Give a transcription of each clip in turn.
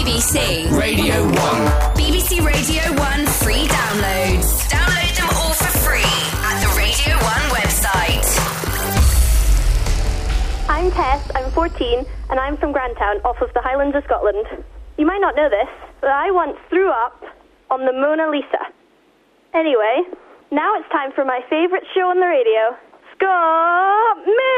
BBC Radio 1. BBC Radio 1 free downloads. Download them all for free at the Radio 1 website. I'm Tess, I'm 14, and I'm from Grantown, off of the Highlands of Scotland. You might not know this, but I once threw up on the Mona Lisa. Anyway, now it's time for my favourite show on the radio, Scott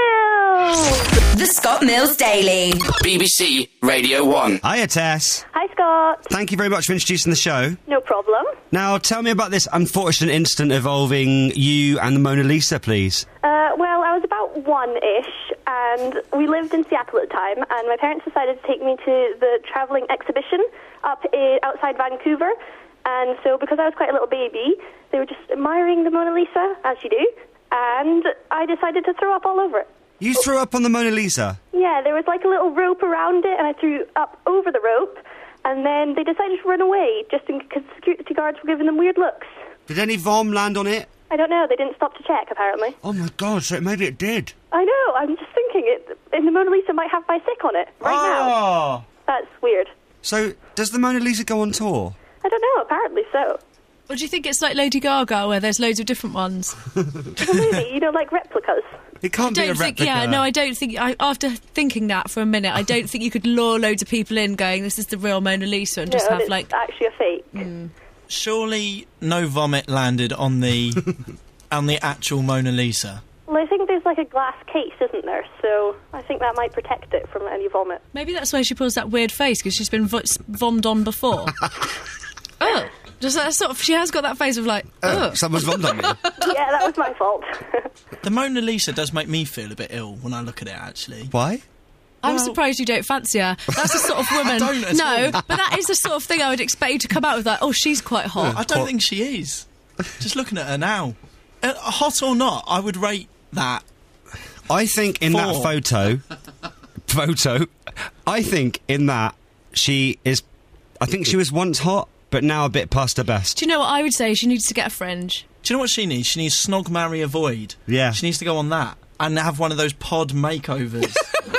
Mills! The Scott Mills Daily. BBC Radio 1. Hiya, Tess. Hi, Scott. Thank you very much for introducing the show. No problem. Now, tell me about this unfortunate incident involving you and the Mona Lisa, please. Well, I was about one-ish, and we lived in Seattle at the time, and my parents decided to take me to the travelling exhibition outside Vancouver. And so, because I was quite a little baby, they were just admiring the Mona Lisa, as you do, and I decided to throw up all over it. You threw up on the Mona Lisa? Yeah, there was like a little rope around it, and I threw up over the rope, and then they decided to run away, just because security guards were giving them weird looks. Did any vom land on it? I don't know, they didn't stop to check, apparently. Oh my God, so maybe it did. I know, I'm just thinking, the Mona Lisa might have my sick on it, now. That's weird. So, does the Mona Lisa go on tour? I don't know, apparently so. Or do you think it's like Lady Gaga, where there's loads of different ones? Well, maybe, like replicas. It can't be a replica. Yeah, no, I don't think... after thinking that for a minute, I don't think you could lure loads of people in going, this is the real Mona Lisa, and just have, it's like... actually a fake. Surely no vomit landed on the on the actual Mona Lisa. Well, I think there's like a glass case, isn't there? So I think that might protect it from any vomit. Maybe that's why she pulls that weird face, because she's been vommed on before. Oh, just that sort of... She has got that face of like, oh. Someone's vommed on me. Yeah, that was my fault. The Mona Lisa does make me feel a bit ill when I look at it, actually. Why? I'm surprised you don't fancy her. That's the sort of woman... I don't at all. But that is the sort of thing I would expect you to come out with, like, oh, she's quite hot. I don't think she is. Just looking at her now. Hot or not, I would rate that. I think in that photo, I think in that she is... I think she was once hot, but now a bit past her best. Do you know what I would say? She needs to get a fringe. Do you know what she needs? She needs Snog, Marry, Avoid. Yeah. She needs to go on that and have one of those pod makeovers.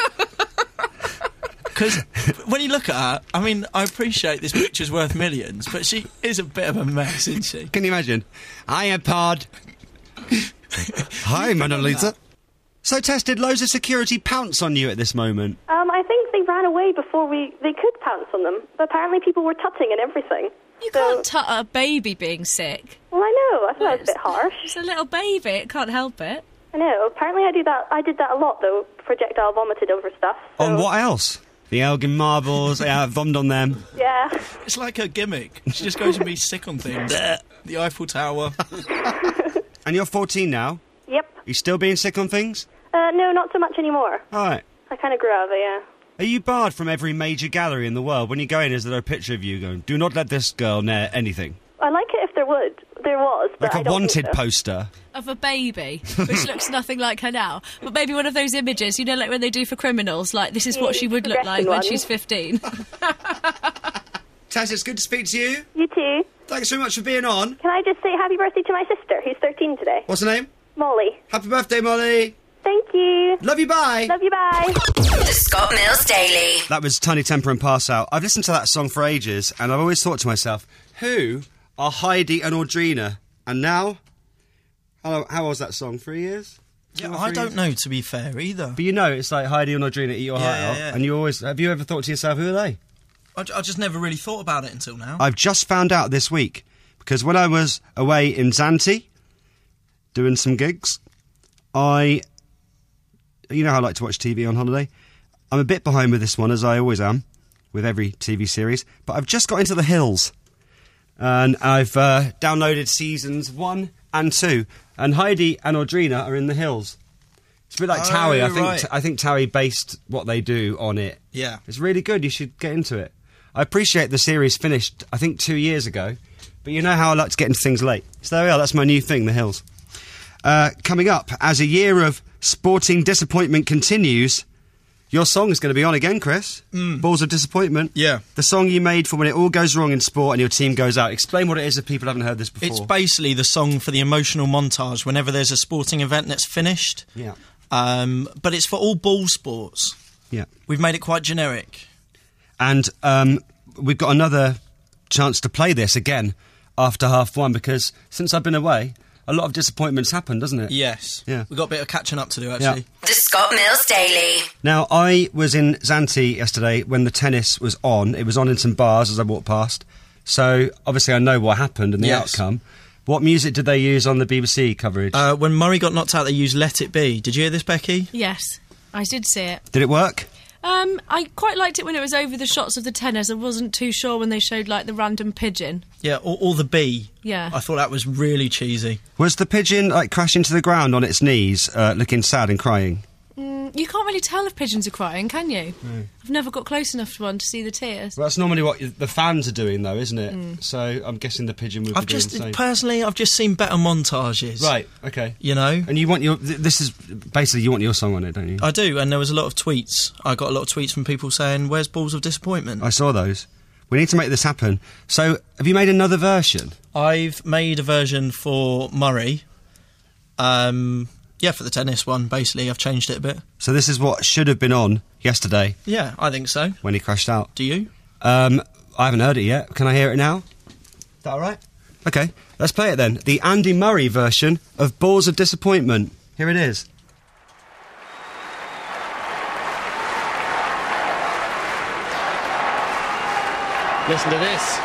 Because when you look at her, I mean, I appreciate this picture's worth millions, but she is a bit of a mess, isn't she? Can you imagine? Hiya, pod. Hi, Mona Lisa. So, Tess, did loads of security pounce on you at this moment? I think they ran away before they could pounce on them. But apparently people were tutting and everything. You can't tut a baby being sick. Well, I know. I thought that was a bit harsh. It's a little baby. It can't help it. I know. Apparently I did that a lot, though. Projectile vomited over stuff. So. On what else? The Elgin marbles, yeah, vommed on them. Yeah. It's like her gimmick. She just goes and be sick on things. The Eiffel Tower. And you're 14 now? Yep. You still being sick on things? No, not so much anymore. All right. I kind of grew out of it, yeah. Are you barred from every major gallery in the world? When you go in, is there a picture of you going, do not let this girl near anything? I like it if there was, but Like I a don't wanted think so. poster. Of a baby, which looks nothing like her now. But maybe one of those images, you know, like when they do for criminals, like this is what she would look like when she's 15. Tess, it's good to speak to you. You too. Thanks so much for being on. Can I just say happy birthday to my sister, who's 13 today? What's her name? Molly. Happy birthday, Molly. Thank you. Love you, bye. Love you, bye. The Scott Mills Daily. That was Tiny Temper and Pass Out. I've listened to that song for ages, and I've always thought to myself, who are Heidi and Audrina? And now, how old was that song? 3 years? Yeah, I don't know, to be fair, either. But you know, it's like Heidi and Audrina eat your heart out. Yeah. And have you ever thought to yourself, who are they? I just never really thought about it until now. I've just found out this week, because when I was away in Zante, doing some gigs, you know how I like to watch TV on holiday? I'm a bit behind with this one, as I always am, with every TV series, but I've just got into The Hills. And I've downloaded seasons 1 and 2, and Heidi and Audrina are in The Hills. It's a bit like Towie. I think Towie based what they do on it. Yeah. It's really good. You should get into it. I appreciate the series finished, I think, 2 years ago, but you know how I like to get into things late. So there we are, that's my new thing, The Hills. Coming up, as a year of sporting disappointment continues, your song is going to be on again, Chris. Balls of Disappointment. Yeah. The song you made for when it all goes wrong in sport and your team goes out. Explain what it is if people haven't heard this before. It's basically the song for the emotional montage whenever there's a sporting event that's finished. Yeah. But it's for all ball sports. Yeah. We've made it quite generic. And we've got another chance to play this again after half one, because since I've been away, a lot of disappointments happened, doesn't it? Yes. Yeah. We've got a bit of catching up to do, actually. Yeah. The Scott Mills Daily. Now, I was in Zante yesterday when the tennis was on. It was on in some bars as I walked past. So, obviously, I know what happened and the outcome. What music did they use on the BBC coverage? When Murray got knocked out, they used Let It Be. Did you hear this, Becky? Yes, I did see it. Did it work? I quite liked it when it was over the shots of the tennis. I wasn't too sure when they showed, like, the random pigeon. Yeah, or the bee. Yeah. I thought that was really cheesy. Was the pigeon, like, crashing to the ground on its knees, looking sad and crying? You can't really tell if pigeons are crying, can you? I've never got close enough to one to see the tears. Well, that's normally what the fans are doing, though, isn't it? So I'm guessing the pigeon would be doing the same. Personally, I've just seen better montages. Right, okay. You know? And you want this is basically you want your song on it, don't you? I do, and there was a lot of tweets. I got a lot of tweets from people saying, "Where's Balls of Disappointment?" I saw those. We need to make this happen. So, have you made another version? I've made a version for Murray. Yeah, for the tennis one, basically. I've changed it a bit. So this is what should have been on yesterday. Yeah, I think so. When he crashed out. Do you? I haven't heard it yet. Can I hear it now? Is that all right? Okay, let's play it then. The Andy Murray version of Balls of Disappointment. Here it is. Listen to this.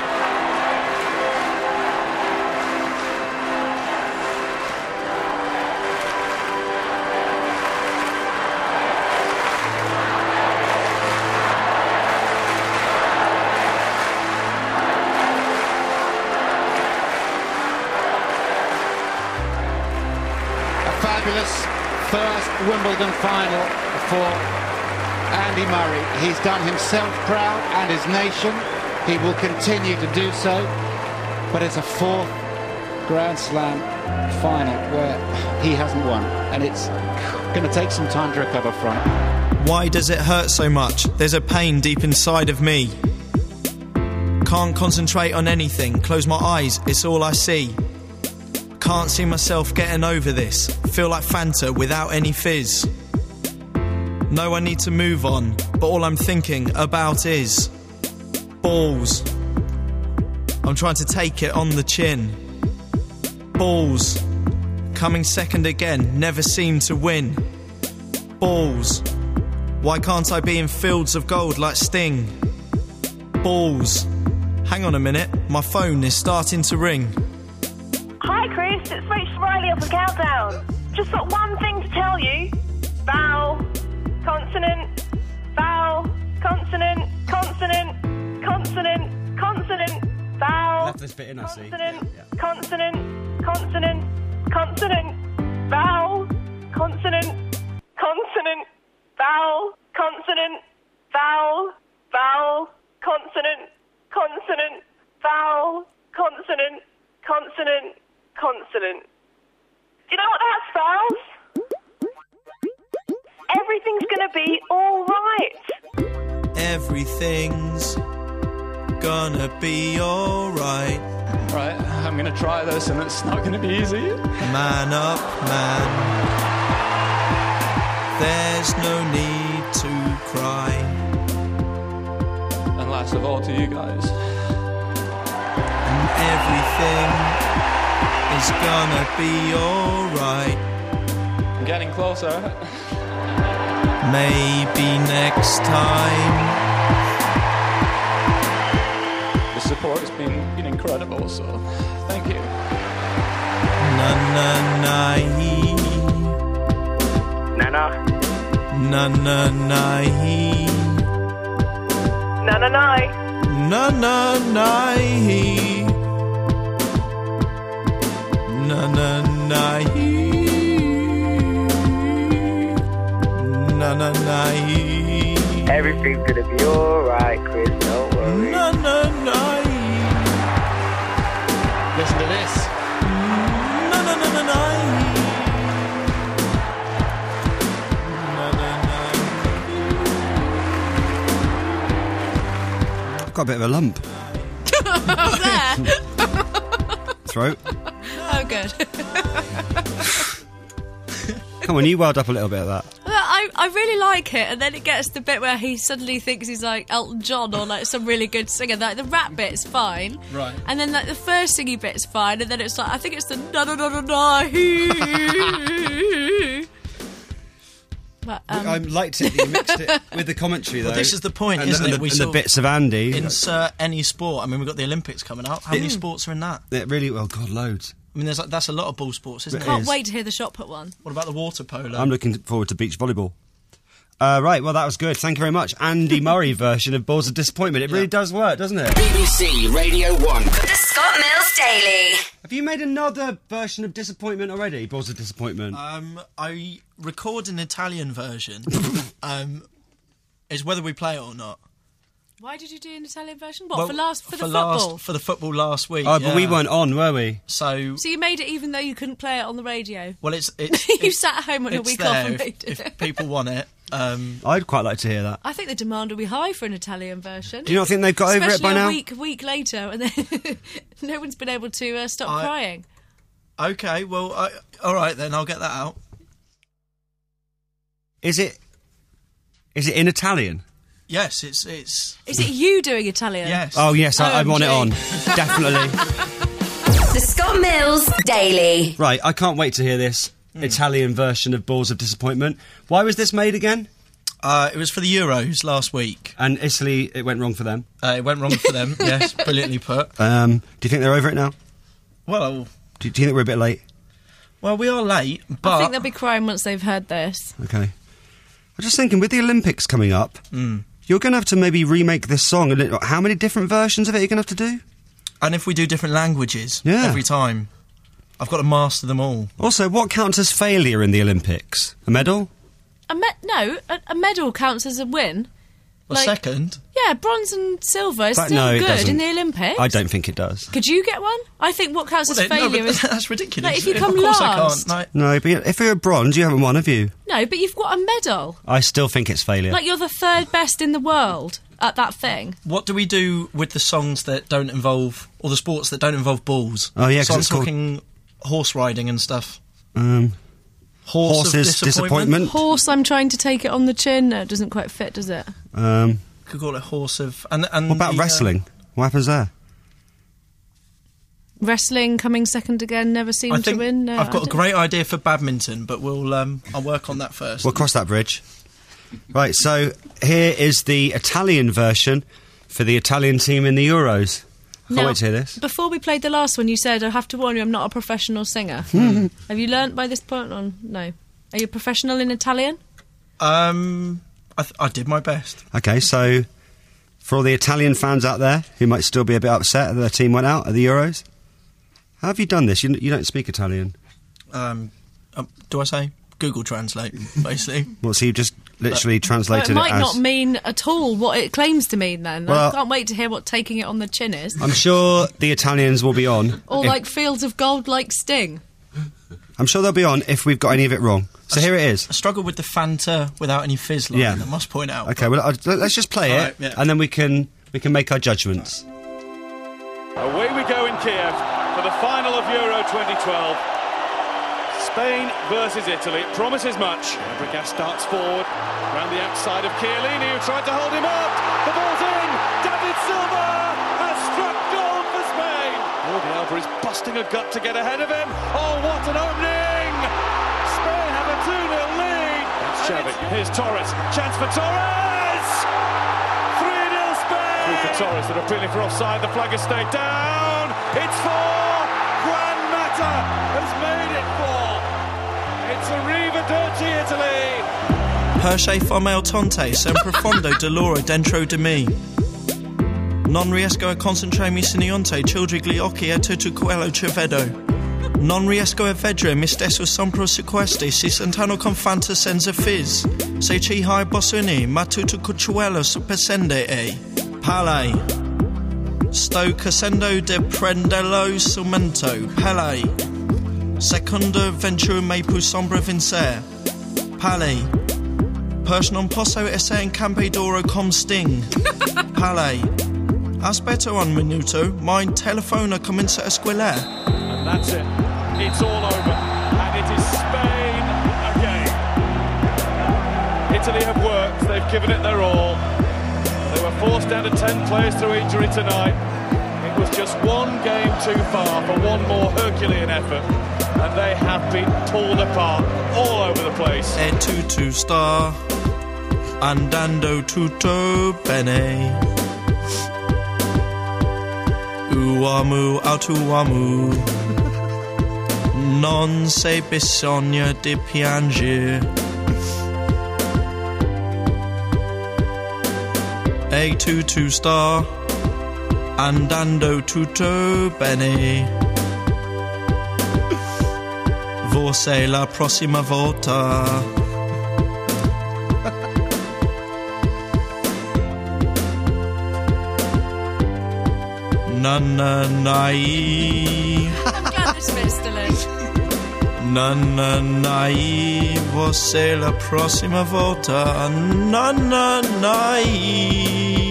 First Wimbledon final for Andy Murray. He's done himself proud and his nation. He will continue to do so. But it's a fourth Grand Slam final where he hasn't won. And it's going to take some time to recover from. Why does it hurt so much? There's a pain deep inside of me. Can't concentrate on anything. Close my eyes, it's all I see. Can't see myself getting over this. Feel like Fanta without any fizz. Know I need to move on, but all I'm thinking about is balls. I'm trying to take it on the chin. Balls. Coming second again, never seem to win. Balls. Why can't I be in fields of gold like Sting? Balls. Hang on a minute, my phone is starting to ring. Hi Chris, it's Rachel Riley off the Countdown. Just got one thing to tell you. Vowel, consonant, vowel, consonant, consonant, consonant, consonant, vowel. Left this bit in, I see. Consonant, Yeah. consonant, consonant, consonant, vowel, consonant, consonant, vowel, consonant, vowel, vowel, consonant, consonant, vowel, consonant, consonant, consonant. Do you know what that spells? Everything's gonna be alright. Everything's gonna be alright. Right, I'm going to try this and it's not going to be easy. Man up, man. There's no need to cry. And last of all to you guys. And everything is gonna be alright. I'm getting closer. Maybe next time. The support has been incredible, so thank you. Na na na hee. Nana. Na na na hee. Nana nai. Na na na hee. Na na na hee. Na na na hee. Everything's gonna be alright, Chris, don't worry. Na na na hee. Listen to this. Na na na na na hee. Na na na hee. I've got a bit of a lump. There. Throat. Oh, good. Come on, you welled up a little bit of that. Well, I really like it, and then it gets to the bit where he suddenly thinks he's like Elton John or like some really good singer. Like the rap bit's fine, Right. And then like the first singing bit's fine, and then it's like I think it's the na. But, I liked it that you mixed it with the commentary, though. Well, this is the point, and isn't it? And the bits of Andy. Insert any sport. I mean, we've got the Olympics coming up. How many sports are in that? It really, well, God, loads. I mean, that's a lot of ball sports, isn't it? Can't wait to hear the shot put one. What about the water polo? I'm looking forward to beach volleyball. Right, well, that was good. Thank you very much. Andy Murray version of Balls of Disappointment. It really does work, doesn't it? BBC Radio 1. The Scott Mills Daily. Have you made another version of Disappointment already? Balls of Disappointment. I record an Italian version. It's whether we play it or not. Why did you do an Italian version? What, for the football? For the football last week. Oh, but we weren't on, were we? So you made it even though you couldn't play it on the radio? Well, it's you sat at home on a week off and made it. If people want it. I'd quite like to hear that. I think the demand will be high for an Italian version. Do you not think they've got over it by now? Especially a week later, and then no one's been able to stop crying. Okay, well, all right then, I'll get that out. Is it in Italian? Yes, it's. Is it you doing Italian? Yes. Oh yes, I want it on. Definitely. The Scott Mills Daily. Right, I can't wait to hear this Italian version of Balls of Disappointment. Why was this made again? It was for the Euros last week. And Italy, it went wrong for them? It went wrong for them, yes, brilliantly put. Do you think they're over it now? Well... Do you think we're a bit late? Well, we are late, but... I think they'll be crying once they've heard this. Okay. I was just thinking, with the Olympics coming up, you're going to have to maybe remake this song. How many different versions of it are you going to have to do? And if we do different languages every time, I've got to master them all. Also, what counts as failure in the Olympics? A medal? No, a medal counts as a win. A second? Yeah, bronze and silver is still no, good in the Olympics. I don't think it does. Could you get one? I think what counts as failure is... That's ridiculous. Like, if you come last... No, but if you're a bronze, you haven't won, have you? No, but you've got a medal. I still think it's failure. Like, you're the third best in the world at that thing. What do we do with the songs that don't involve... or the sports that don't involve balls? Oh, yeah, so I'm talking horse riding and stuff. Horses disappointment. Horse, I'm trying to take it on the chin. No, it doesn't quite fit, does it? Could call it horse of... And what about wrestling? What happens there? Wrestling coming second again, never seemed to win. No, I've got a great idea for badminton, but I'll work on that first. We'll cross that bridge. Right, so here is the Italian version for the Italian team in the Euros. Can't wait to hear this. Before we played the last one, you said, I have to warn you, I'm not a professional singer. Have you learnt by this point on? No. Are you a professional in Italian? I did my best. Okay, so for all the Italian fans out there who might still be a bit upset that their team went out at the Euros, how have you done this? You don't speak Italian. Do I say? Google Translate, basically. Well, so you just literally translated it as... It might not mean at all what it claims to mean, then. Well, I can't wait to hear what taking it on the chin is. I'm sure the Italians will be on. Or like Fields of Gold like Sting. I'm sure they'll be on if we've got any of it wrong. So here it is. I struggle with the Fanta without any fizz line, I must point out. Okay, well, let's just play it, right, and then we can make our judgments. Away we go in Kiev for the final of Euro 2012. Spain versus Italy. It promises much. Fabregas starts forward around the outside of Chiellini, who tried to hold him up. The ball's in. David Silva has struck gold for Spain. Jordi Alba is busting a gut to get ahead of him. Oh, what an opening! Spain have a 2-0 lead. That's Xavi. Here's Torres. Chance for Torres. 3-0 Spain. Through for Torres. They're appealing for offside. The flag has stayed down. It's 4. Juan Mata has made it 4. It's arrivederci, Italy! Perche fame al tonte, sempre profondo dolore dentro di me. Non riesco a concentrarmi sinionte, childri gli occhi e tutto quello che vedo. Non riesco a vedere me stesso sempre su questi, si sentano con fanta senza fizz. Se ci hai bossoni, ma tutto quello persende e. Pale. Sto casendo de prenderlo sumento. Pale. Seconda ventura me pu sombra vincer. Pale. Perche non posso essere in campo d'oro com Sting. Pale. Aspetta un minuto, my telefono comincia a squillare. And that's it. It's all over. And it is Spain again. Italy have worked, they've given it their all. They were forced down to 10 players through injury tonight. It was just one game too far for one more Herculean effort, and they have been pulled apart all over the place. E tutto sta andando tutto bene. Uomo autuomo, non c'è bisogno di piangere. E tutto sta andando tutto bene. Forse la prossima volta. Nananai. I'm glad this bit's still in. Nananai. Forse la prossima volta. Nananai.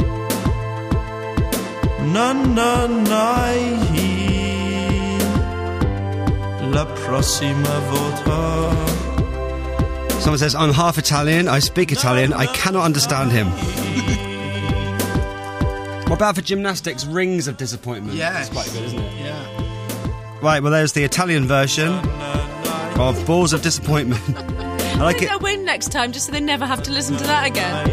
Nananai. La prossima volta. Someone says, I'm half Italian, I speak Italian, I cannot understand him. What about for gymnastics, Rings of Disappointment? Yes. That's quite good, isn't it? Yeah. Right, well, there's the Italian version of Balls of Disappointment. I like it. They'll win next time, just so they never have to listen to that again.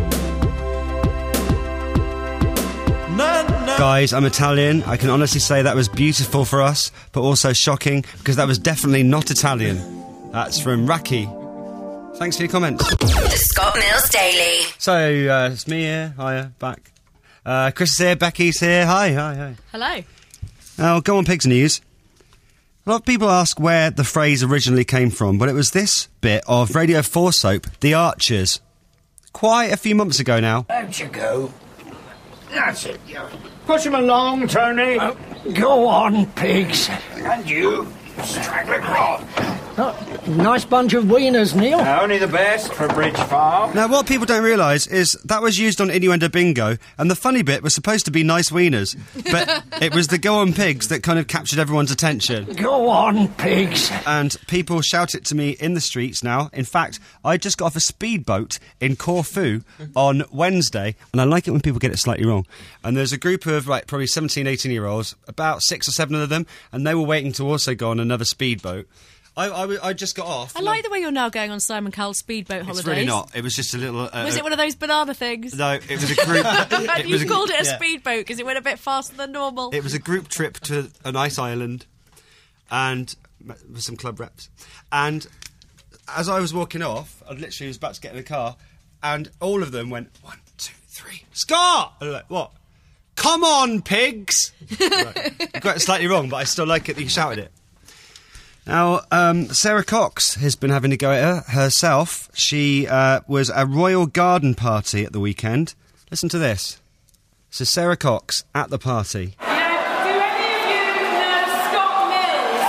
Guys, I'm Italian. I can honestly say that was beautiful for us, but also shocking, because that was definitely not Italian. That's from Raki. Thanks for your comments. The Scott Mills Daily. So, it's me here. Hiya, back. Chris is here, Becky's here. Hi. Hello. Now, Go On Pigs news. A lot of people ask where the phrase originally came from, but it was this bit of Radio 4 soap, The Archers. Quite a few months ago now. Out you go. That's it. Push him along, Tony. Go on, pigs. And you, straggler grog. Nice bunch of wieners, Neil. Only the best for Bridge Farm. Now, what people don't realise is that was used on Innuendo Bingo, and the funny bit was supposed to be nice wieners, but it was the Go On Pigs that kind of captured everyone's attention. Go on, pigs. And people shout it to me in the streets now. In fact, I just got off a speedboat in Corfu on Wednesday, and I like it when people get it slightly wrong. And there's a group of, probably 17, 18-year-olds, about 6 or 7 of them, and they were waiting to also go on another speedboat. I just got off. I like the way you're now going on Simon Cowell's speedboat holidays. It's really not. It was just a little... was it one of those banana things? No, it was a group... And you called it a speedboat because it went a bit faster than normal. It was a group trip to a nice island, and with some club reps. And as I was walking off, I literally was about to get in the car, and all of them went, 1, 2, 3, Scott! And I'm like, what? Come on, pigs! Right. I got it slightly wrong, but I still like it that you shouted it. Now, Sarah Cox has been having a go at her herself. She was at a royal garden party at the weekend. Listen to this. So Sarah Cox at the party. Do any of you know Scott Mills?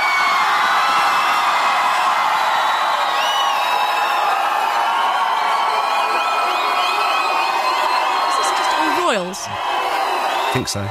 Is this just all royals? I think so.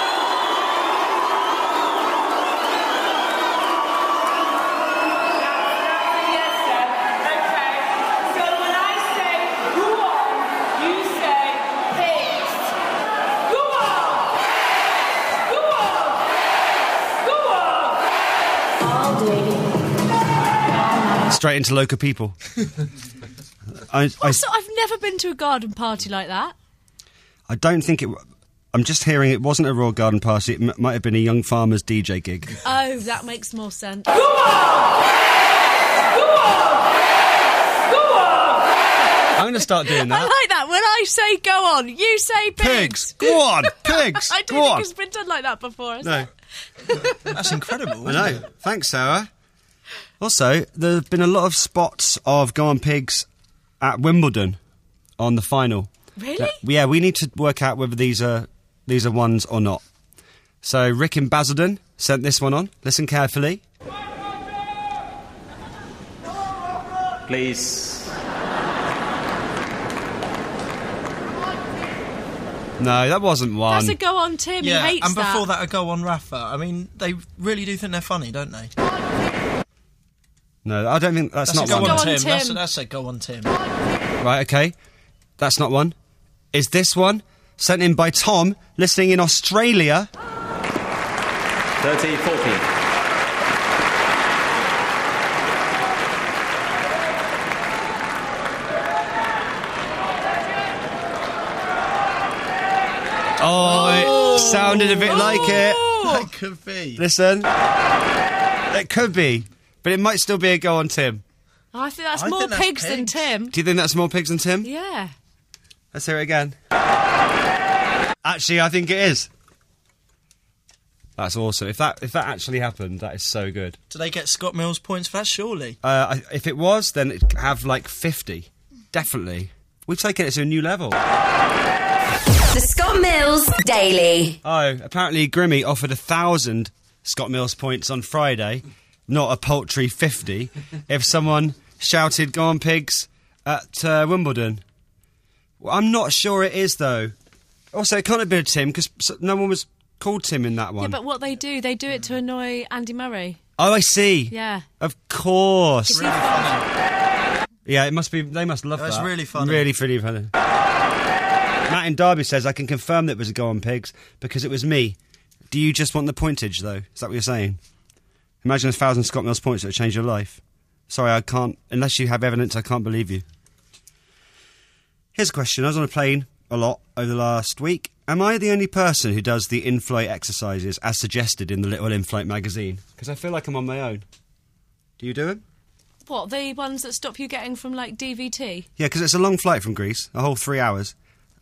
Straight into local people. I've never been to a garden party like that. I don't think it... I'm just hearing it wasn't a royal garden party. It might have been a young farmer's DJ gig. Oh, that makes more sense. Go on! Go on! Go on! I'm going to start doing that. I like that. When I say go on, you say pigs. Go on, pigs. I don't think it's been done like that before. No. That's incredible. I know. Thanks, Sarah. Also, there have been a lot of spots of Go On Pigs at Wimbledon on the final. Really? Yeah, we need to work out whether these are ones or not. So Rick in Basildon sent this one on. Listen carefully. Please. No, that wasn't one. That's a go on Tim. Yeah, he hates and before that a go on Rafa. I mean, they really do think they're funny, don't they? No, I don't think that's not go one. on, Go on, Tim. Tim. That's a go on, Tim. Right, okay. That's not one. Is this one? Sent in by Tom, listening in Australia. 30-40. Oh, it sounded a bit like it. That could be. Listen. It could be. But it might still be a go on Tim. I think that's I more think that's pigs than pigs. Tim. Do you think that's more pigs than Tim? Yeah. Let's hear it again. Actually, I think it is. That's awesome. If that actually happened, that is so good. Do they get Scott Mills points for that, surely? If it was, then it'd have like 50. Definitely. We've taken it to a new level. The Scott Mills Daily. Oh, apparently Grimmy offered 1,000 Scott Mills points on Friday, not a paltry 50, if someone shouted "Go on Pigs" at Wimbledon. Well, I'm not sure it is, though. Also, it can't have been a Tim, because no one was called Tim in that one. Yeah, but what they do it to annoy Andy Murray. Oh, I see. Yeah. Of course. Really funny. Yeah, it must be. They must love that. That's really funny. Really funny. Matt in Derby says, I can confirm that it was a go on Pigs because it was me. Do you just want the pointage, though? Is that what you're saying? Imagine 1,000 Scott Mills points that would change your life. Sorry, I can't. Unless you have evidence, I can't believe you. Here's a question. I was on a plane a lot over the last week. Am I the only person who does the in-flight exercises as suggested in the Little In-Flight magazine? Because I feel like I'm on my own. Do you do them? What, the ones that stop you getting from, like, DVT? Yeah, because it's a long flight from Greece, a whole 3 hours.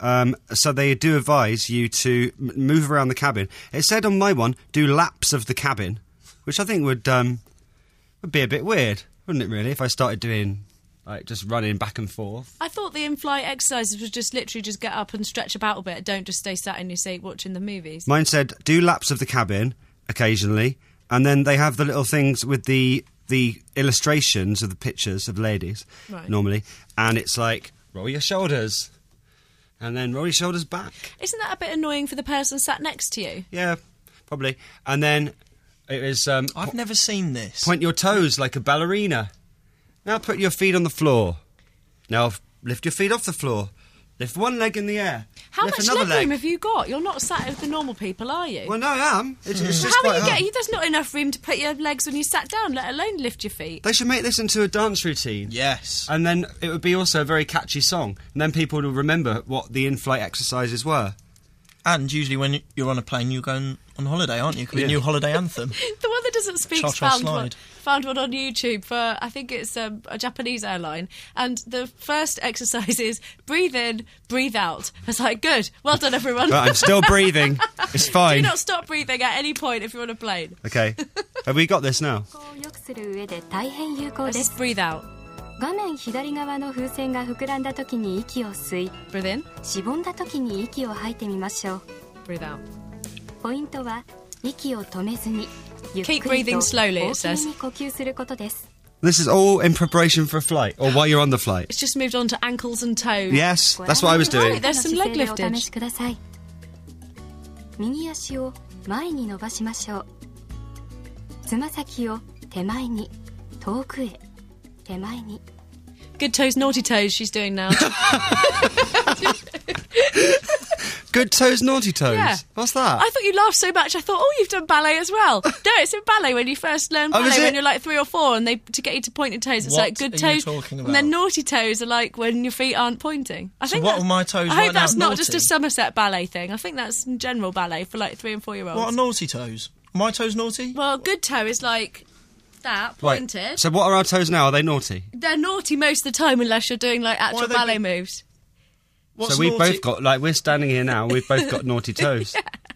So they do advise you to move around the cabin. It said on my one, do laps of the cabin, which I think would be a bit weird, wouldn't it, really, if I started doing, like, just running back and forth. I thought the in-flight exercises was just literally just get up and stretch about a bit. Don't just stay sat in your seat watching the movies. Mine said, do laps of the cabin, occasionally, and then they have the little things with the illustrations of the pictures of ladies, Right. normally, and it's like, roll your shoulders, and then roll your shoulders back. Isn't that a bit annoying for the person sat next to you? Yeah, probably. And then it was... I've never seen this. Point your toes like a ballerina. Now put your feet on the floor. Now lift your feet off the floor. Lift one leg in the air. How lift much another leg room leg. have you got? You're not sat with the normal people, are you? Well, no, I am. It's just How quite are you hard. getting... There's not enough room to put your legs when you sat down, let alone lift your feet. They should make this into a dance routine. Yes. And then it would be also a very catchy song. And then people would remember what the in-flight exercises were. And usually when you're on a plane, you're going on holiday, aren't you? Could be a new holiday anthem. The one that doesn't speak Cha-cha found one on YouTube for, I think it's a Japanese airline, and the first exercise is breathe in, breathe out. I was like, good, well done everyone. But I'm still breathing. It's fine. Do not stop breathing at any point if you're on a plane. Okay. Have we got this now? 良くする上で大変有効です。 Breathe out. 画面左側の風船が膨らんだ時に息を吸い、 Breathe in. しぼんだ時に息を吐いてみましょう。 Breathe out. ポイントは息を止めずにゆっく Keep り breathing と slowly, 大 it きめ says. に呼吸することです。 This is all in preparation for a flight, or while you're on the flight. It's just moved on to ankles and toes. Yes, that's what I was doing. Right, there's some leg お試 lifting. しください。右足を前に伸ばしましょう。つま先を手前に、遠くへ、手前に。 Good toes, naughty toes she's doing now. Good toes, naughty toes. Yeah. What's that? I thought you laughed so much. I thought, oh, you've done ballet as well. No, it's in ballet when you first learn Oh, ballet is when it? you're like 3 or 4, and they to get you to point your toes. It's What like good are you toes, talking and then about? naughty toes are like when your feet aren't pointing. I So think what that's- are my toes I right hope now, that's not just a naughty? Somerset ballet thing. I think that's general ballet for like 3 and 4 year olds. What are naughty toes? Are my toes naughty? Well, good toe is like that Right, pointed. so what are our toes now? Are they naughty? They're naughty most of the time unless you're doing like Why actual are they ballet good? moves. What's so we've naughty? both got, like, we're standing here now, we've both got naughty toes.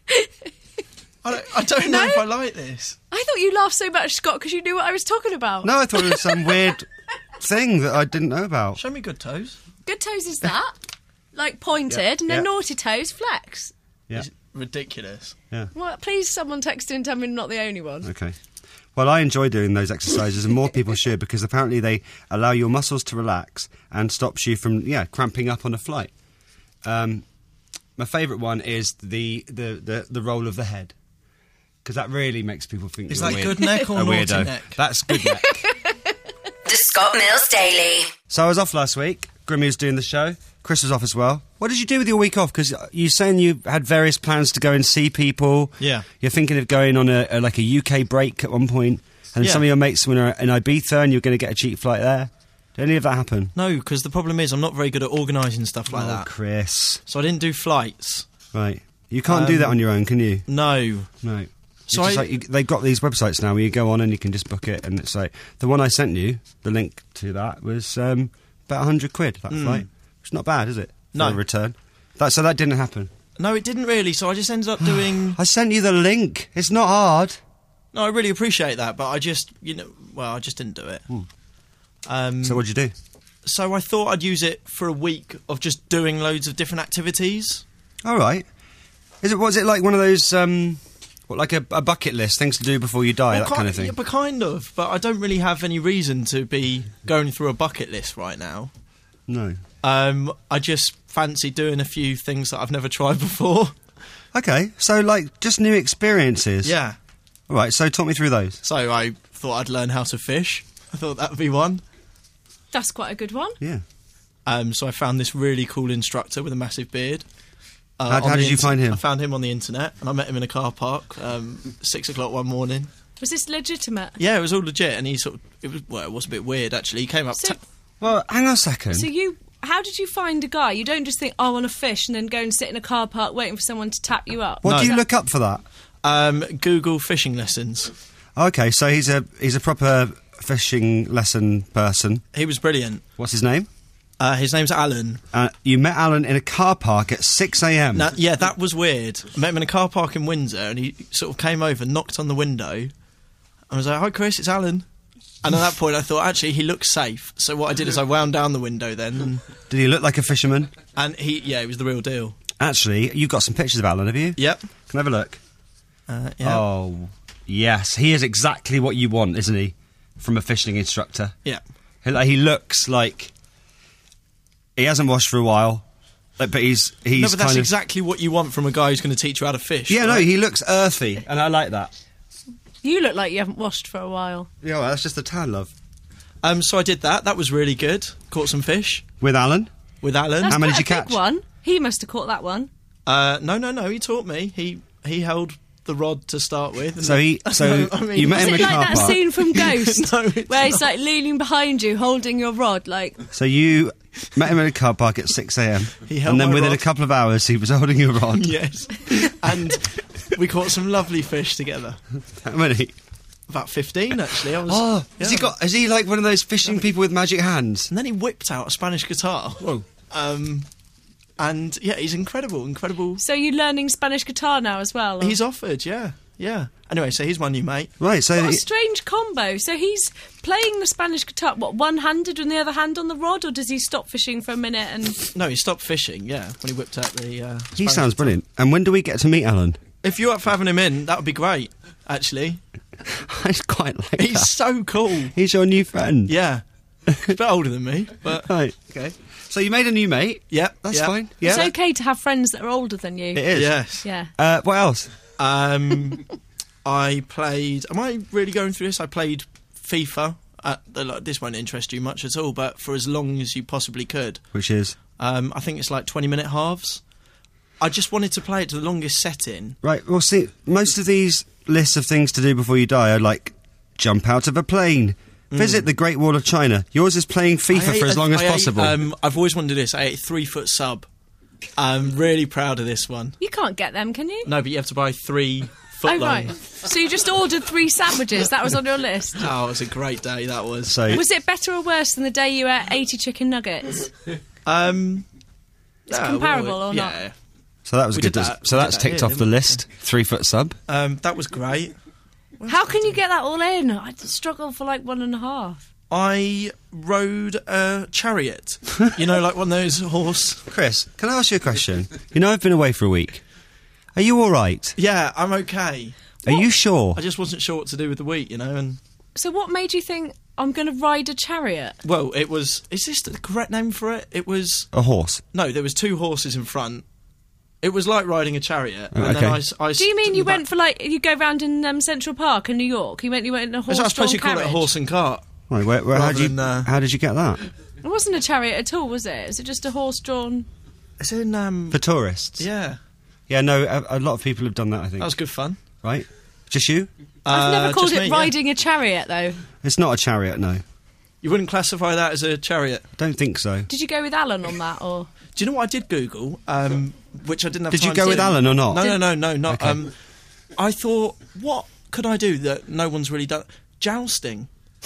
I don't know if I like this. I thought you laughed so much, Scott, because you knew what I was talking about. No, I thought it was some weird thing that I didn't know about. Show me good toes. Good toes is that, like pointed, Yeah, and then yeah. naughty toes flex. Yeah. It's ridiculous. Yeah. Well, please, someone text in and tell me I'm not the only one. Okay. Well, I enjoy doing those exercises, and more people should, because apparently they allow your muscles to relax and stops you from, cramping up on a flight. My favourite one is the roll of the head, because that really makes people think Is you're that weird. good neck or a naughty weirdo. neck? That's good neck. Scott Mills Daily. So I was off last week. Grimmy was doing the show. Chris was off as well. What did you do with your week off? Because you're saying you had various plans to go and see people. Yeah. You're thinking of going on a UK break at one point, and some of your mates were in Ibiza and you're going to get a cheap flight there. Did any of that happen? No, because the problem is I'm not very good at organising stuff like that. Chris. So I didn't do flights. Right. You can't do that on your own, can you? No. So they've got these websites now where you go on and you can just book it, and it's like the one I sent you, the link to that was about £100 that flight. It's not bad, is it? No. For a return. So that didn't happen. No, it didn't really. So I just ended up doing. I sent you the link. It's not hard. No, I really appreciate that, but I just I just didn't do it. So what'd you do? So I thought I'd use it for a week of just doing loads of different activities. All right. Was it like one of those, like a bucket list, things to do before you die, that kind of thing? Yeah, but kind of. But I don't really have any reason to be going through a bucket list right now. No. I just fancy doing a few things that I've never tried before. Okay, so like just new experiences. Yeah. All right, so talk me through those. So I thought I'd learn how to fish. I thought that would be one. That's quite a good one. Yeah. So I found this really cool instructor with a massive beard. How did you find him? I found him on the internet, and I met him in a car park, 6 o'clock one morning. Was this legitimate? Yeah, it was all legit, and it was a bit weird, actually. He came up... Well, hang on a second. So how did you find a guy? You don't just think, I want to fish, and then go and sit in a car park waiting for someone to tap you up. What do you look up for that? Google fishing lessons. Okay, so he's a proper fishing lesson person. He was brilliant. What's his name? His name's Alan. You met Alan in a car park at 6 a.m. Now, yeah, that was weird. I met him in a car park in Windsor, and he sort of came over, knocked on the window. I was like, "Hi, Chris, it's Alan." And at that point, I thought, actually, he looks safe. So what I did is I wound down the window then. And did he look like a fisherman? And he was the real deal. Actually, you've got some pictures of Alan, have you? Yep. Can I have a look? Yeah. Oh, yes. He is exactly what you want, isn't he? From a fishing instructor. Yeah. He looks like... He hasn't washed for a while, but he's No, but that's exactly what you want from a guy who's going to teach you how to fish. Yeah, right? no, he looks earthy, and I like that. You look like you haven't washed for a while. Yeah, well, that's just the tan, love. So I did that. That was really good. Caught some fish. With Alan? With Alan. That's How many quite did you a big catch? one. He must have caught that one. No. He taught me. He held the rod to start with. And You met him in a like car that park. scene from Ghost, No, where he's like leaning behind you, holding your rod, like. So you met him in a car park at 6 a.m. He held and then my within rod. a couple of hours, he was holding your rod. Yes. And we caught some lovely fish together. How many? About 15, actually. Is he like one of those fishing people with magic hands? And then he whipped out a Spanish guitar. Whoa. And yeah, he's incredible. So you're learning Spanish guitar now as well? Or? He's offered, yeah. Anyway, so he's my new mate. Right, so... What a strange combo. So he's playing the Spanish guitar, one-handed and the other hand on the rod, or does he stop fishing for a minute and... No, he stopped fishing, yeah, when he whipped out the He Spanish sounds guitar. brilliant. And when do we get to meet Alan? If you're up for having him in, that would be great, actually. I quite like He's that. so cool. He's your new friend. Yeah. He's a bit older than me, but... Right, okay. So you made a new mate? Yep. That's fine. Yeah. It's okay to have friends that are older than you. It is. Yes. Yeah. What else? I played... Am I really going through this? I played FIFA. This won't interest you much at all, but for as long as you possibly could. Which is? I think it's like 20-minute halves. I just wanted to play it to the longest setting. Right, well, see, most of these lists of things to do before you die are like, jump out of a plane, visit the Great Wall of China. Yours is playing FIFA for as long as possible. I've always wanted to do this. I ate a 3-foot sub. I'm really proud of this one. You can't get them, can you? No, but you have to buy 3 foot Oh, long. right. So you just ordered 3 sandwiches. That was on your list. Oh, it was a great day, that was. So, Was it better or worse than the day you ate 80 chicken nuggets? It's comparable or not? Yeah. so that was We good. did that- So we that's did that ticked here, off the didn't we? list. 3-foot sub. That was great. How can you get that all in? I'd struggle for like 1.5. I rode a chariot. You know, like one of those horse... Chris, can I ask you a question? You know I've been away for a week. Are you all right? Yeah, I'm okay. Are you sure? I just wasn't sure what to do with the week, you know, and... So what made you think I'm going to ride a chariot? Well, it was... Is this the correct name for it? It was... A horse. No, there was 2 horses in front. It was like riding a chariot. Oh, And okay. then I Do you mean you back- went for like, you go round in Central Park in New York? You went in a I suppose horse-drawn you call it a carriage? horse and cart. Well, how did you get that? It wasn't a chariot at all, was it? Is it just a horse-drawn... It's in... For tourists? Yeah. Yeah, no, a lot of people have done that, I think. That was good fun. Right? Just you? I've never called it me, riding a chariot, though. It's not a chariot, no. You wouldn't classify that as a chariot? Don't think so. Did you go with Alan on that, or...? Do you know what I did Google, which I didn't have Did time you go to with do? Alan or not? No, not... Okay. I thought, what could I do that no one's really done? Jousting.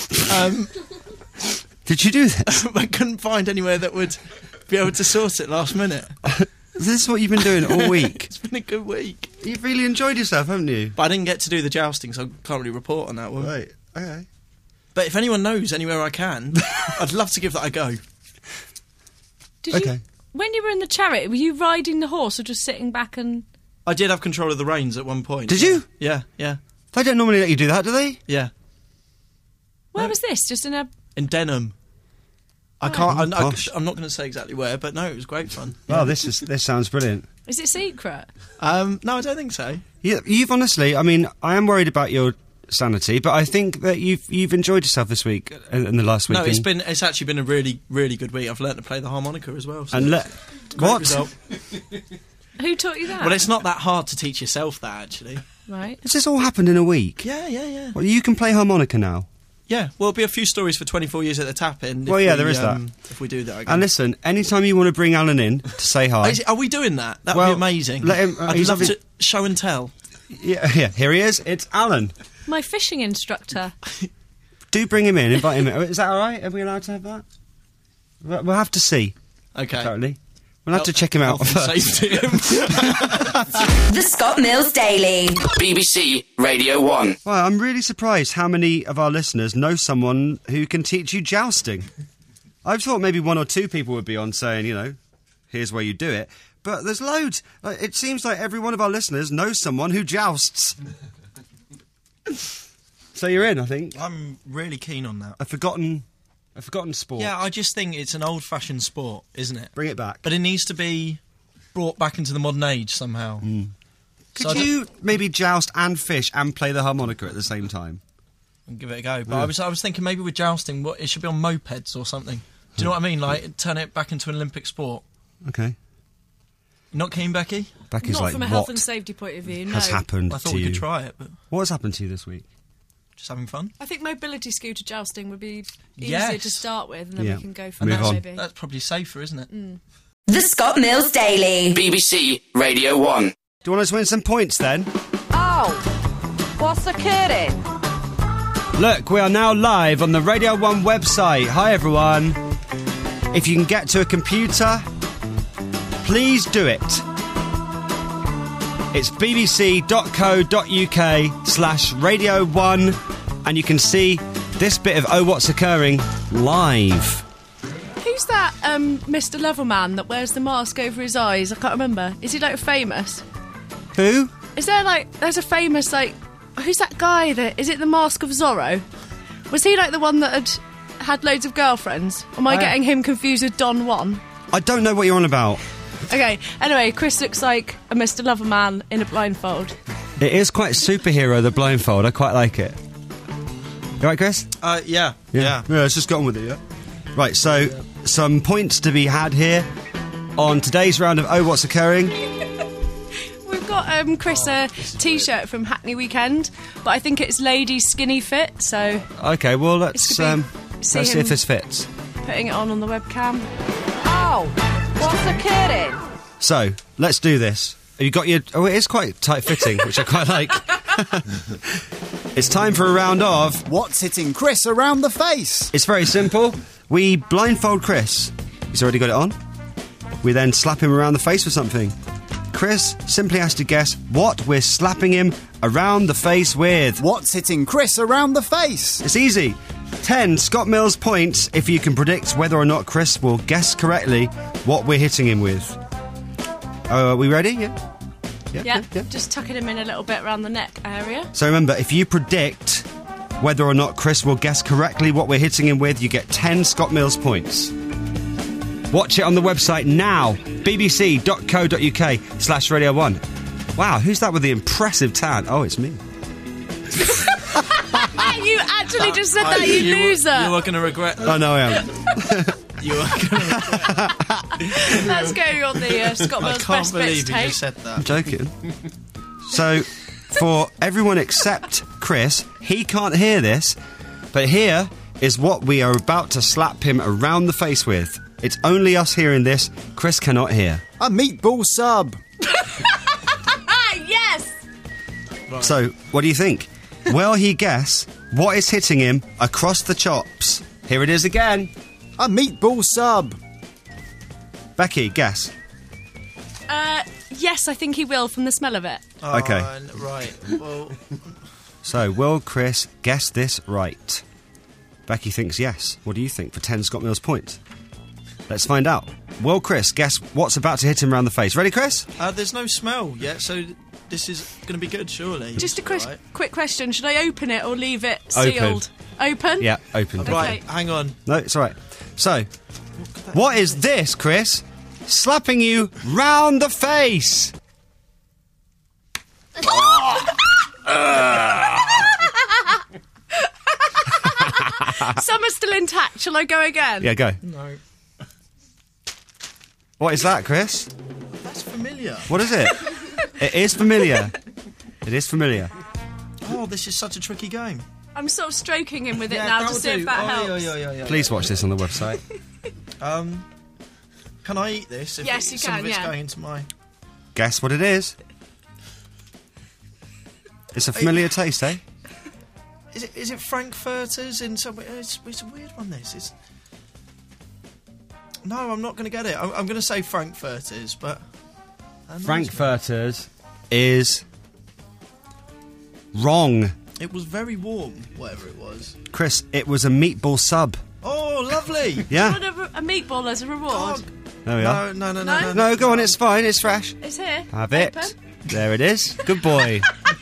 Did you do this? I couldn't find anywhere that would be able to sort it last minute. This is what you've been doing all week? It's been a good week. You've really enjoyed yourself, haven't you? But I didn't get to do the jousting, so I can't really report on that one. Right, okay. But if anyone knows anywhere I can, I'd love to give that a go. Did you... When you were in the chariot, were you riding the horse or just sitting back and... I did have control of the reins at one point. Did you? Yeah. They don't normally let you do that, do they? Yeah. Where was this? Just in a... In Denham. I Oh. can't... I'm not going to say exactly where, but no, it was great fun. Well, this sounds brilliant. Is it secret? No, I don't think so. You've honestly... I mean, I am worried about your sanity, but I think that you've enjoyed yourself this week and the last week. No, it's actually been a really, really good week. I've learnt to play the harmonica as well. So And what? Result. Who taught you that? Well, it's not that hard to teach yourself that, actually. Right. Has this all happened in a week? Yeah. Well, you can play harmonica now. Yeah, well, there'll be a few stories for 24 years at the Tap-In. Well, yeah, there is that. If we do that again. And listen, anytime you want to bring Alan in to say hi... Are we doing that? That would be amazing. Let him, I'd love to show and tell. Yeah, here he is. It's Alan. My fishing instructor. Do bring him in, invite him in. Is that all right? Are we allowed to have that? We'll have to see. Okay. Totally. We'll have to check him out first. The Scott Mills Daily. BBC Radio 1. Well, I'm really surprised how many of our listeners know someone who can teach you jousting. I thought maybe one or two people would be on saying, here's where you do it. But there's loads. It seems like every one of our listeners knows someone who jousts. So you're in, I think. I'm really keen on that. A forgotten sport. Yeah, I just think it's an old-fashioned sport, isn't it? Bring it back. But it needs to be brought back into the modern age somehow. Could you maybe joust and fish and play the harmonica at the same time? And give it a go. But I was thinking maybe with jousting, it should be on mopeds or something. Do you know what I mean? Like, turn it back into an Olympic sport. Okay. Not keen, Becky? Becky's Not like, from a health and safety point of view, no. has happened I thought to we you? could try it, but... What has happened to you this week? Just having fun. I think mobility scooter jousting would be easier Yes. to start with, and then we can go from Move there, on. maybe. That's probably safer, isn't it? The Scott Mills Daily. BBC Radio 1. Do you want us to win some points then? Oh, what's occurring? Look, we are now live on the Radio 1 website. Hi, everyone. If you can get to a computer, please do it. It's bbc.co.uk/Radio 1, and you can see this bit of Oh What's Occurring live. Who's that Mr. Leatherman that wears the mask over his eyes? I can't remember. Is he famous? Who? Is there there's a famous who's that guy is it the Mask of Zorro? Was he the one that had loads of girlfriends? Or am I getting him confused with Don Juan? I don't know what you're on about. Okay, anyway, Chris looks like a Mr. Leatherman in a blindfold. It is quite superhero, the blindfold. I quite like it. You right, Chris? Yeah. Yeah, let's just get on with it, yeah? Right, so some points to be had here on today's round of Oh What's Occurring. We've got Chris a T-shirt from Hackney Weekend, but I think it's ladies skinny fit, so... Okay, well, let's see him if this fits. Putting it on the webcam. Oh, what's occurring? So, let's do this. Have you got your... Oh, it is quite tight-fitting, which I quite like. It's time for a round of... What's hitting Chris around the face? It's very simple. We blindfold Chris. He's already got it on. We then slap him around the face with something. Chris simply has to guess what we're slapping him around the face with. What's hitting Chris around the face? It's easy. 10 Scott Mills points if you can predict whether or not Chris will guess correctly what we're hitting him with. Are we ready? Yeah. Just tucking him in a little bit around the neck area. So remember, if you predict whether or not Chris will guess correctly what we're hitting him with, you get 10 Scott Mills points. Watch it on the website now, bbc.co.uk/Radio 1. Wow, who's that with the impressive tan? Oh, it's me. You actually just said that, you loser. You are going to regret that. Oh, no, I am. You are going to regret that. Let's go on the Scott I Mills can't best believe bits you tape. just said that. I'm joking. So, for everyone except Chris, he can't hear this, but here is what we are about to slap him around the face with. It's only us hearing this. Chris cannot hear. A meatball sub. Yes! Right. So, what do you think? Will he guess what is hitting him across the chops? Here it is again. A meatball sub. Becky, guess. Yes, I think he will from the smell of it. Okay. Right. Well, So, will Chris guess this right? Becky thinks yes. What do you think for 10 Scott Mills points? Let's find out. Will Chris guess what's about to hit him around the face? Ready, Chris? there's no smell yet, so this is going to be good, surely. Just a Right. quick question. Should I open it or leave it sealed? Open? Yeah, open. Okay. Right, hang on. No, it's all right. So, what is this, Chris? Slapping you round the face. Some are still intact. Shall I go again? Yeah, go. No. What is that, Chris? That's familiar. What is it? It is familiar. It is familiar. Oh, this is such a tricky game. I'm sort of stroking him with it Yeah, now that to will see do. if that Oh, helps. yeah. Please watch this on the website. Can I eat this? If Yes, you some can, of it's yeah. going into my... Guess what it is. It's a familiar taste, eh? Is it Frankfurters in some way? It's a weird one, this. It's... No, I'm not going to get it. I'm going to say Frankfurters, but... Frankfurters is wrong. It was very warm, whatever it was. Chris, it was a meatball sub. Oh, lovely! Yeah. Do you want a meatball as a reward? There we are. No. No, go on, it's fine, it's fresh. It's here. Have it. Open. There it is. Good boy.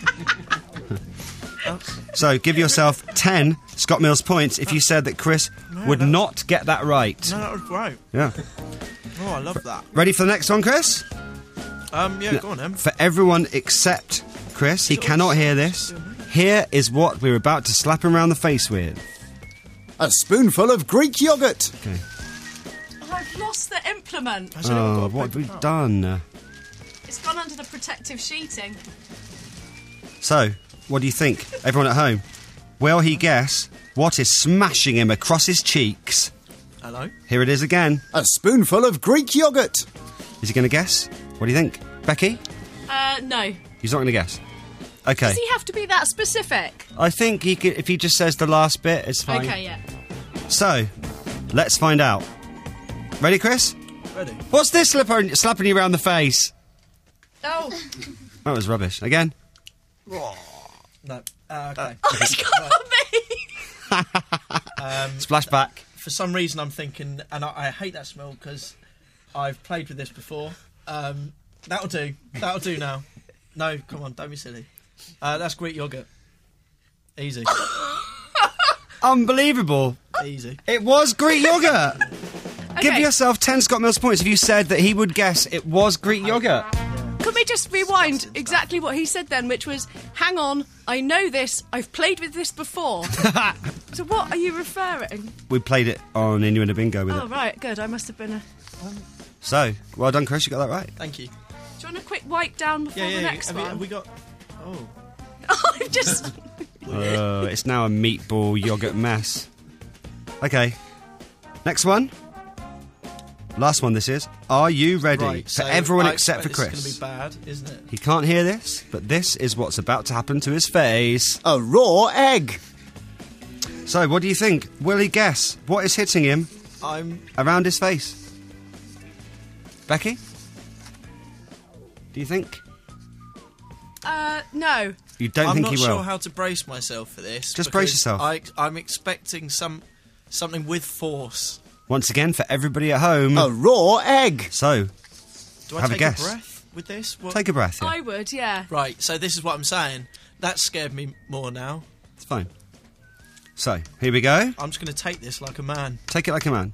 So, give yourself 10 Scott Mills points if you said that Chris would not get that right. No, that was great. Yeah. Oh, I love that. Ready for the next one, Chris? Yeah, go on, Em. For everyone except Chris, he cannot hear this. Here is what we're about to slap him around the face with. A spoonful of Greek yogurt. Okay. Oh, I've lost the implement. Oh, what have we done? It's gone under the protective sheeting. So, what do you think? Everyone at home, will he guess what is smashing him across his cheeks? Hello? Here it is again. A spoonful of Greek yogurt. Is he going to guess? What do you think? Becky? No. He's not going to guess. Okay. Does he have to be that specific? I think he could, if he just says the last bit, it's fine. Okay, yeah. So, let's find out. Ready, Chris? Ready. What's this slapping you around the face? Oh. That was rubbish. Again? No. Okay. Oh, it's got me! Splashback. For some reason, I'm thinking, and I hate that smell because I've played with this before. That'll do. That'll do now. No, come on, don't be silly. That's Greek yogurt. Easy. Unbelievable. Easy. It was Greek yogurt. Give Okay. yourself 10 Scott Mills points if you said that he would guess it was Greek yogurt. Can we just rewind exactly what he said then, which was, hang on, I know this, I've played with this before. So what are you referring? We played it on Innuendo Bingo with Oh, it. right, good, I must have been a... So, well done, Chris, you got that right. Thank you. Do you want a quick wipe down before the next one? Have we got... Oh. Oh, I've just... It's now a meatball yogurt mess. Okay. Next one. Last one this is. Are you ready? Right, For so everyone I except for expect Chris. This is going to be bad, isn't it? He can't hear this, but this is what's about to happen to his face. A raw egg. So, what do you think? Will he guess what is hitting him around his face? Becky? Do you think? No. You don't I'm think not he will? sure how to brace myself for this. Just brace because yourself. I'm expecting something with force. Once again, for everybody at home. A raw egg. So, Do I have take a guess. breath with this? What? Take a breath, yeah. I would, yeah. Right, so this is what I'm saying. That scared me more now. It's fine. So, here we go. I'm just going to take this like a man. Take it like a man.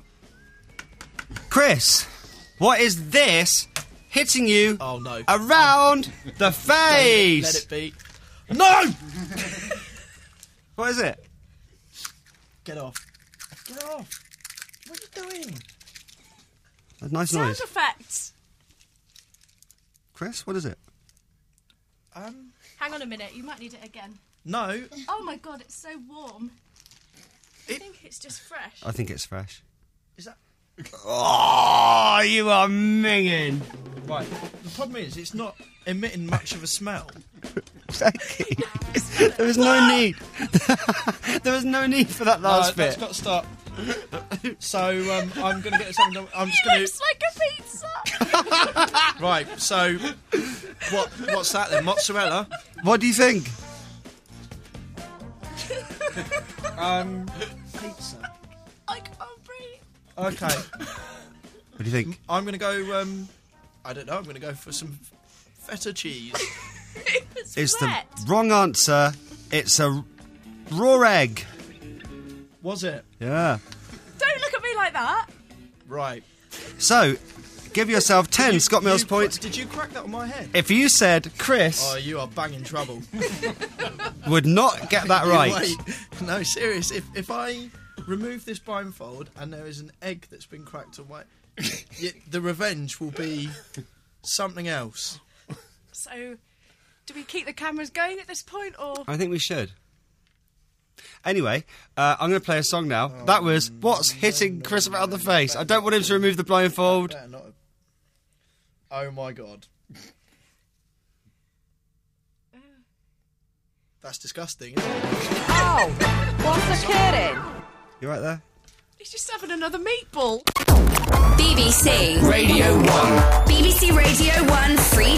Chris, what is this hitting you Oh, no. around the face? Let it be. No! What is it? Get off. Get off. What are you doing? A nice Sound noise. effects. Chris, what is it? Hang on a minute, you might need it again. No. Oh my god, it's so warm. I think it's just fresh. I think it's fresh. Is that... Oh, you are minging. Right, the problem is it's not emitting much of a smell. Exactly. There was no need. There was no need for that last bit. That's got to stop. So I'm going to get something done. I'm just going to... Looks like a pizza. Right, so what's that then? Mozzarella? What do you think? Pizza. I can't breathe. Okay. What do you think? I'm going to go, I don't know, I'm going to go for some feta cheese. It's the wrong answer. It's a raw egg. Was it? Yeah. Don't look at me like that. Right. So, give yourself 10 Scott Mills points. Did you crack that on my head? If you said Chris Oh, you are banging trouble. would not get that right. Wait, no, serious. If I remove this blindfold and there is an egg that's been cracked on my... the revenge will be something else. So, do we keep the cameras going at this point, or...? I think we should. Anyway, I'm going to play a song now. That was What's Hitting Chris About the Face. I don't want him to remove the blindfold. Oh my god. That's disgusting, isn't it? Oh, what's the kidding? You right there? He's just having another meatball. BBC Radio 1. BBC Radio 1 Free